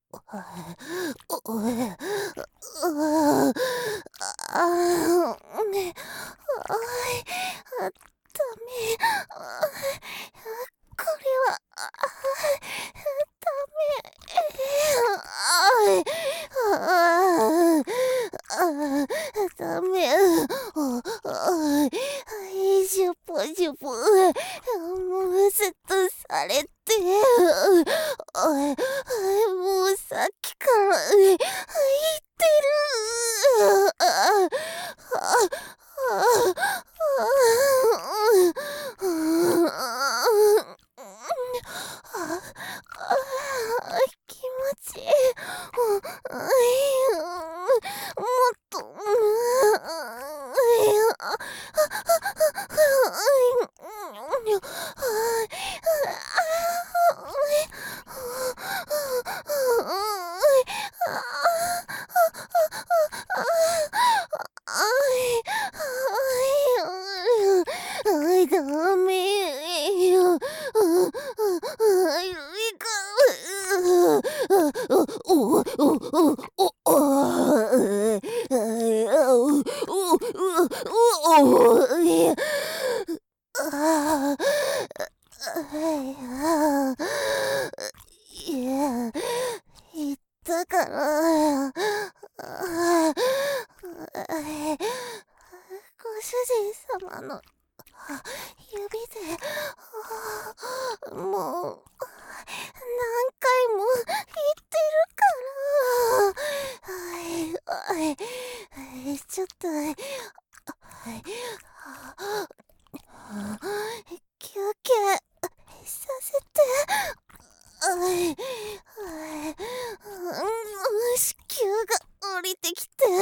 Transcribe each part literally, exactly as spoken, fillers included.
おえ、うう、ああ、ね、あい、あ、ダメ、あ、これは、あ、ダメ、あい、ああ、あ、ダメ、あ、あい、はい、ジュポジュポ、もうセットされて、あい、もうさっきから言ってる。ああ、ああ、気持ちいい。もっと、あい、ダメよ。ゆいか、おおおおおおいや、ああ、いや、言ったから、あご主人様の指で、あもう、何回も言ってるから。はい、はい、はい、ちょっと、はい、休憩させて。はい、はい、うん、子宮が降りてきて、はい、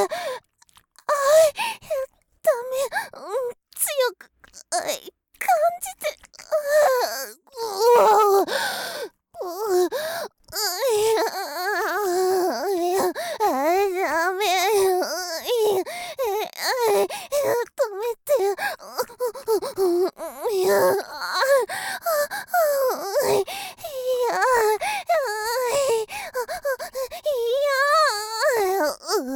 ダメ、うん、強く、はい、感じて、うううういや、いや、ダメ、いや、え、止めて、いや、いや、いや、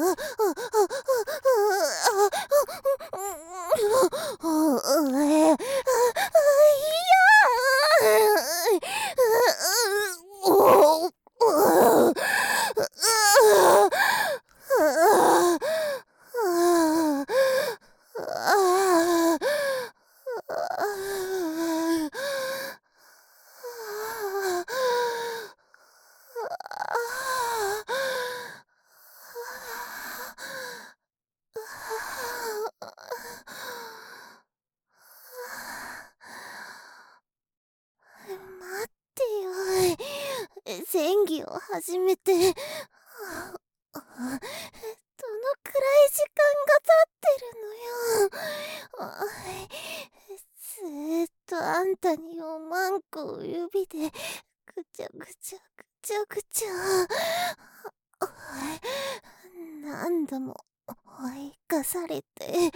待ってよ。戦技を始めて、どのくらい時間が経ってるのよ。ずーっとあんたにおまんこを指でぐちゃぐちゃぐちゃぐちゃ何度も追いかされて、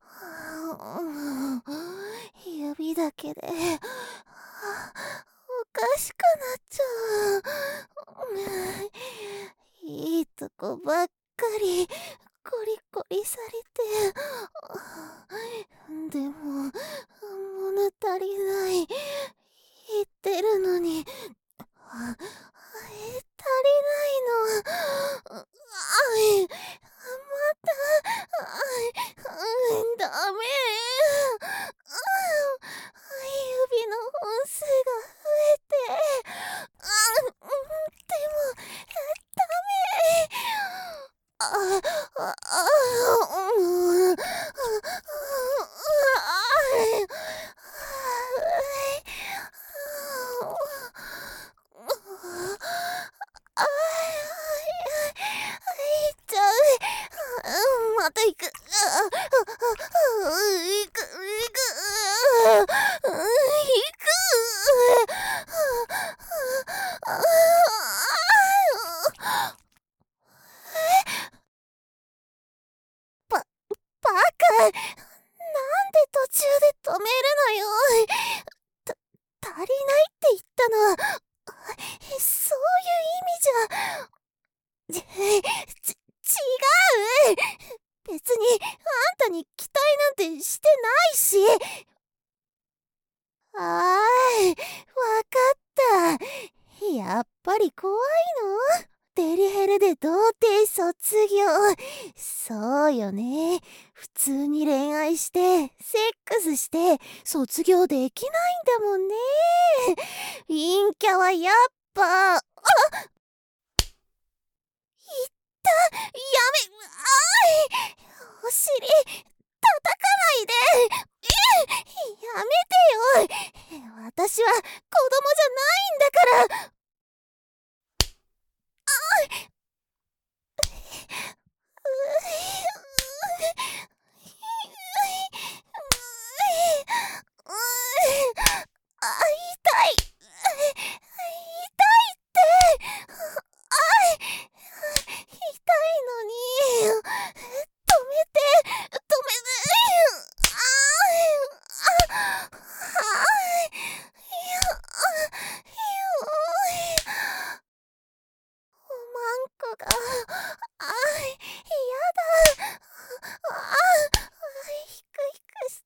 指だけでおかしくなっちゃう。いいとこばっかりコリコリされて、でも物足りない言ってるのに、あえ、足りないの。あい、また、あい、うん、ダメ。あ指の本数が増えて、あ、うん、でも、ダメ。あ、あ、あ、うん、あ、あいっちゃう。また行く。あ、行く、行く。行く。バ、バカ。なんで途中で止めるのよ。た、足りないって言ったのは、そういう意味じゃ。 ち、違う。別にあんたに期待なんてしてないし。あーい、わかった。やっぱり怖いの？デリヘルで童貞卒業。そうよね。普通に恋愛してセックスして卒業できないんだもんね。陰キャはやっぱ、あっ、いった、やめ、あい、お尻叩かないで。やめてよ。私は子供じゃないんだから。あ、痛い。痛いって。あい、痛いのに。止めて、止めて。あい、あ、あい、いや、いや、おまんこが、あい、やだ。あ、ひくひくして。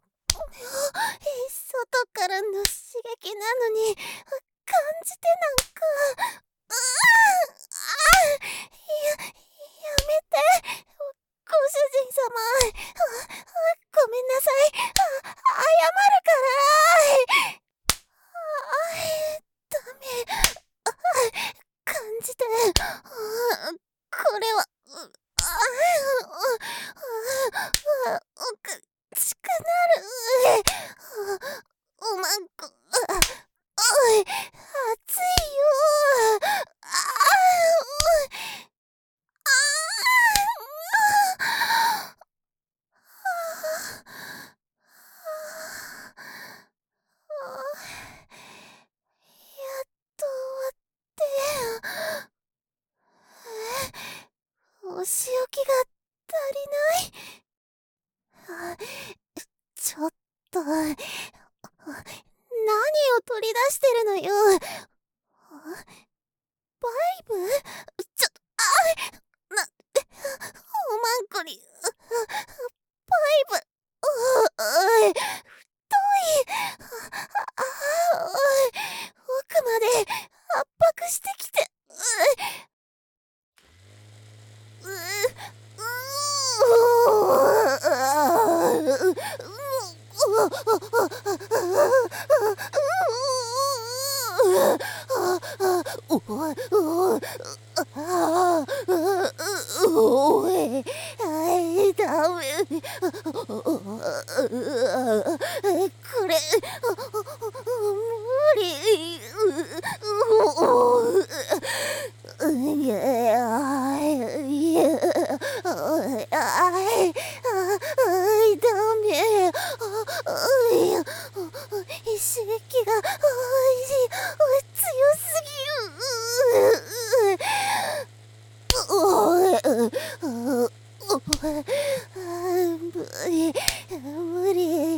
外からの刺激なのに感じてなんか、うあ、や、やめて。ご主人様、ごめんなさい。謝るから。あ、ダメ。感じて。これは、あ、おかしくなる。おまんこ、おい、熱いよ。ああ、やっと終わって。お仕置きが足りない。ちょっと、何を取り出してるのよ。バイブ？ちょ、あ、な、おまんこに、バイブ、おい、太い、あ、おい、奥まで圧迫してきて、う、う、う、う、う、おい、ダメ。これ、無理。いや、いや、ダメ。刺激が強すぎる。おい、無理、無理、無理、無理、無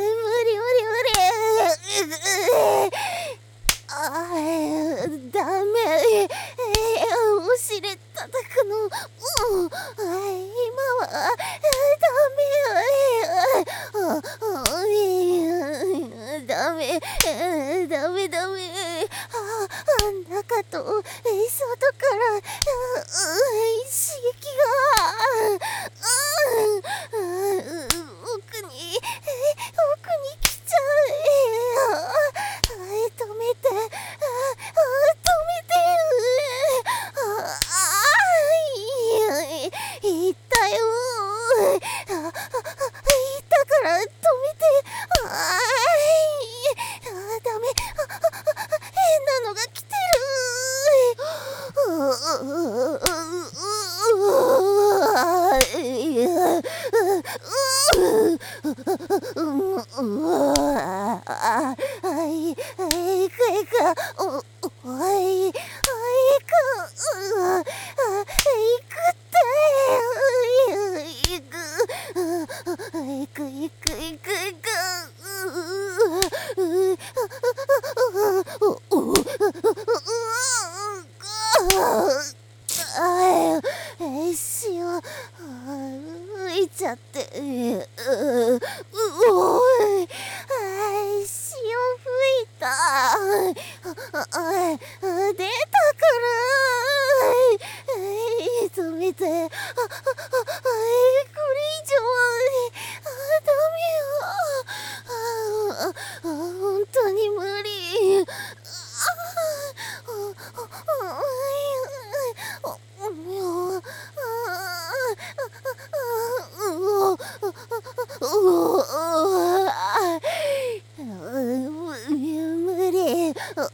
理。あー、ダメ。お尻叩くの、うん、今はダメ。ダメ、ダメ、ダメ。中と外から刺激が奥に奥に来ちゃう。止めて、止めて。いったよ。いたから止めて。ダメ。変なのが来てる。 潮浮いちゃってうううおい潮吹いた出たから止めてこれ以上ダメよ本当に無理無理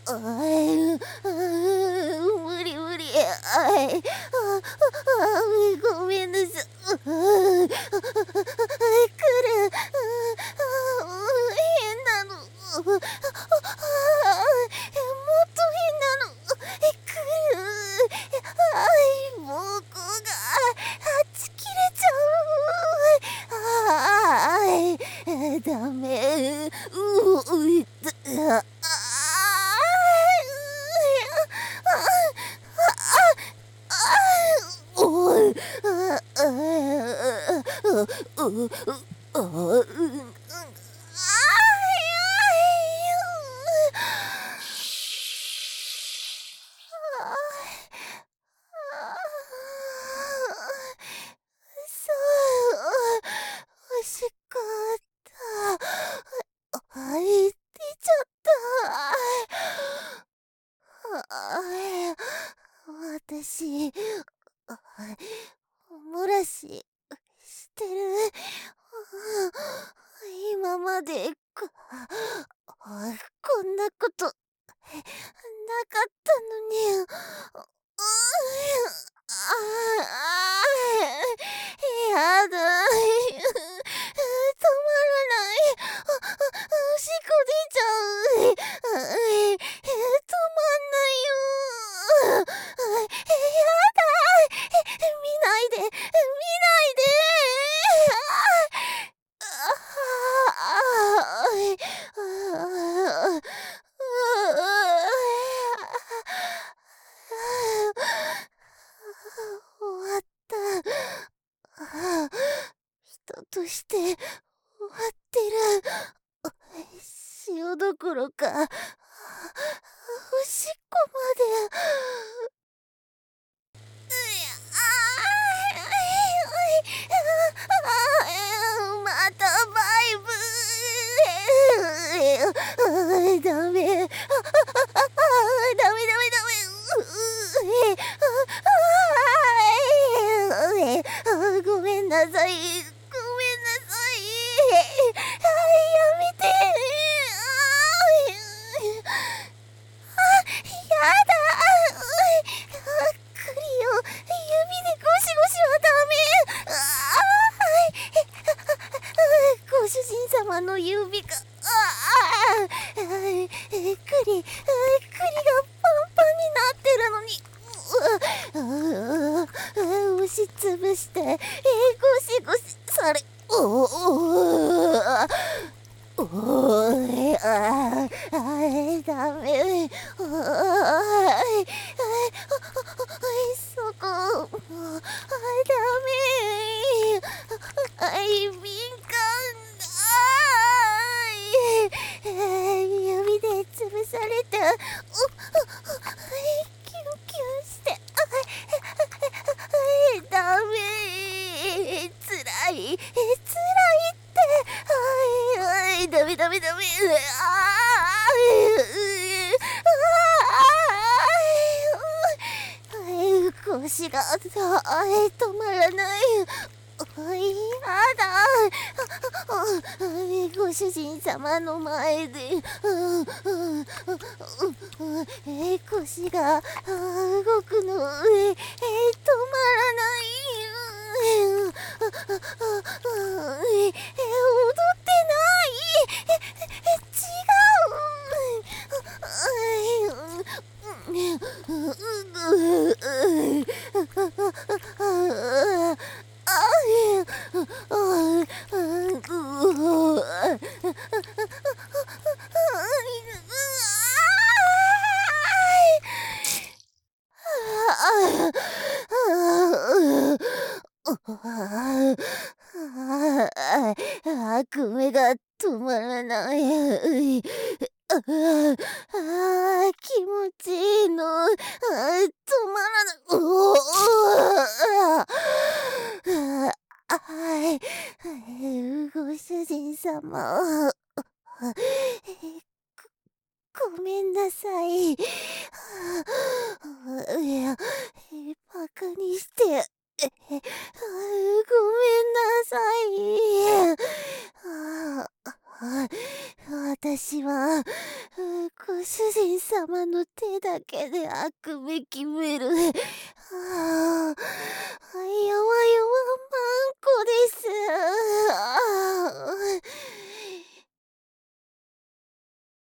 無理無理ごめんなさい来る変なのもっと変なの来る僕がはち切れちゃうダメうういあおいああううあ惜しかったあい出ちゃった私お漏らししてる今までここんなことなかったのにやだ止まらないおしっこ出ちゃう止まんないよやだ見ないで見ないで終わった人として終わってる塩どころかおしっこまでまたバイブダメダメダメダメごめんなさいごめんなさいやめてやだクリを指でゴシゴシはダメご主人様の指がクリクリがパンパンになってるのに押しつぶしてゴシゴシされおおおいああダメおいそこダメ敏感指で潰されてキュンキュンしてダメつらいつらいってダメダメダメ腰が止まらないやだご主人様の前で腰が動くの止まらない踊ってないうあああ、悪夢が止まらない。ういああ、ああ、気持ちいいの。ああ、止まらない。うお、うああ、あ、はい。ご主人様。え、ごごめんなさい。いや、バカにして、え、ごめんなさい。ああ、私は、ご主人様の手だけで悪夢決める。ああ、やわやわマンコです。ああ。